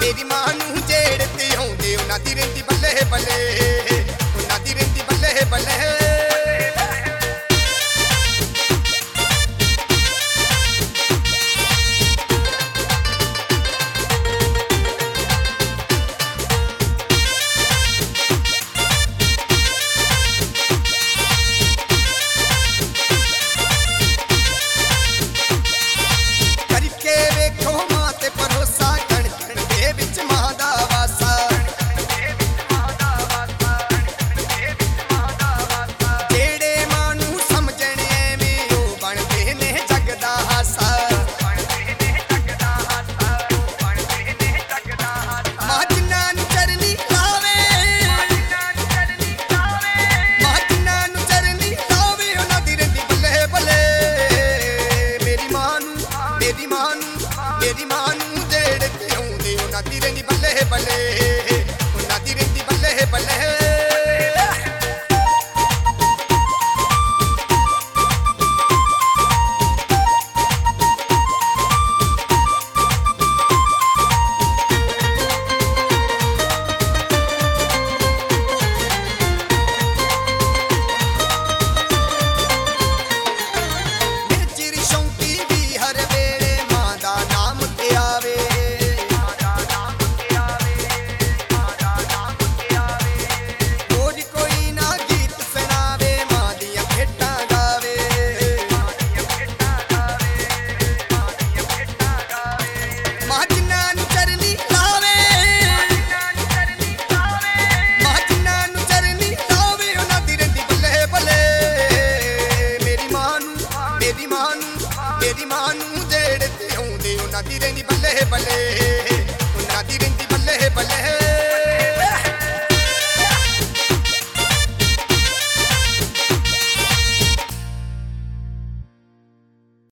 मेरी मां नूं जेड़ते आउंदे उन्हां दी रहिंदी बल्ले बल्ले, उन्हां दी रहिंदी बल्ले बल्ले। मेरी मां नूं जेड़ते आउंदे उन्हां दी रहिंदी बल्ले बल्ले, उन्हां दी रहिंदी बल्ले बल्ले। मेरी मां नूं जेड़ते आउंदे उन्हां दी रहिंदी बल्ले बल्ले, उन्हां दी रहिंदी बल्ले बल्ले।